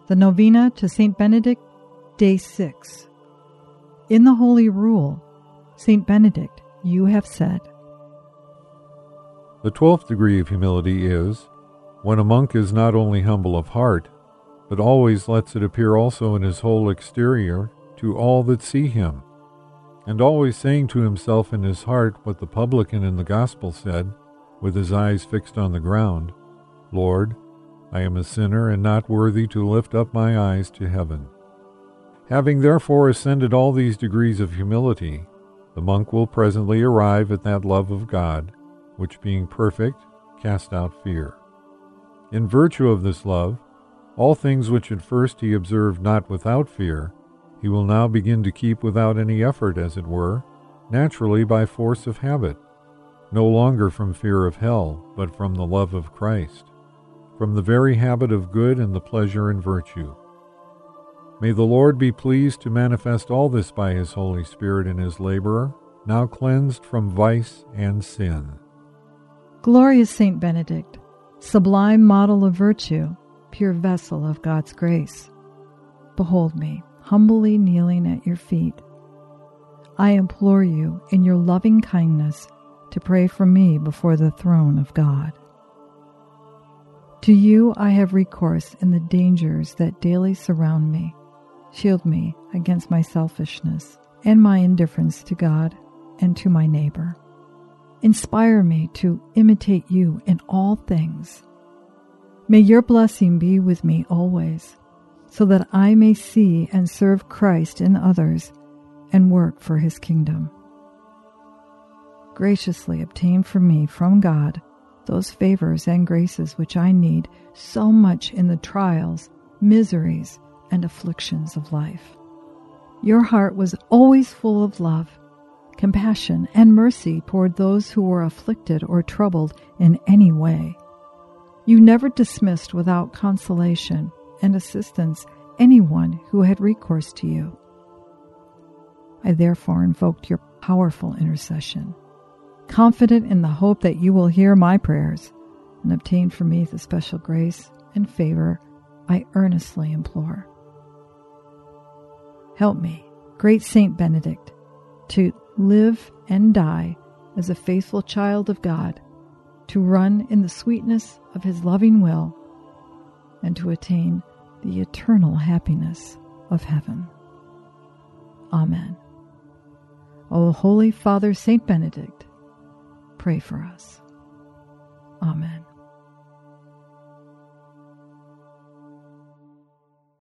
The Novena to St. Benedict, Day 6. In the Holy Rule, St. Benedict, you have said, The 12th degree of humility is, when a monk is not only humble of heart, but always lets it appear also in his whole exterior to all that see him, and always saying to himself in his heart what the publican in the Gospel said, with his eyes fixed on the ground, Lord, I am a sinner and not worthy to lift up my eyes to heaven. Having therefore ascended all these degrees of humility, the monk will presently arrive at that love of God, which being perfect, cast out fear. In virtue of this love, all things which at first he observed not without fear, he will now begin to keep without any effort, as it were, naturally by force of habit, no longer from fear of hell, but from the love of Christ, from the very habit of good and the pleasure in virtue. May the Lord be pleased to manifest all this by his Holy Spirit in his laborer, now cleansed from vice and sin. Glorious St. Benedict, sublime model of virtue, pure vessel of God's grace, behold me, humbly kneeling at your feet. I implore you, in your loving kindness, to pray for me before the throne of God. To you I have recourse in the dangers that daily surround me. Shield me against my selfishness and my indifference to God and to my neighbor. Inspire me to imitate you in all things. May your blessing be with me always, so that I may see and serve Christ in others and work for his kingdom. Graciously obtain for me from God those favors and graces which I need so much in the trials, miseries, and afflictions of life. Your heart was always full of love, compassion, and mercy toward those who were afflicted or troubled in any way. You never dismissed without consolation and assistance anyone who had recourse to you. I therefore invoked your powerful intercession, confident in the hope that you will hear my prayers and obtain for me the special grace and favor I earnestly implore. Help me, great Saint Benedict, to live and die as a faithful child of God, to run in the sweetness of his loving will, and to attain the eternal happiness of heaven. Amen. O Holy Father Saint Benedict, pray for us. Amen.